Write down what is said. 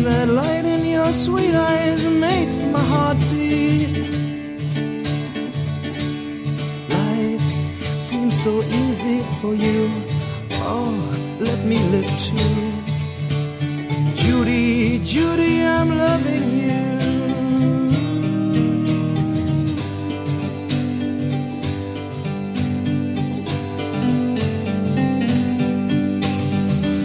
That light in your sweet eyes makes my heart beat. Life seems so easy for you. Oh, let me lift you. Judy, Judy, I'm loving you.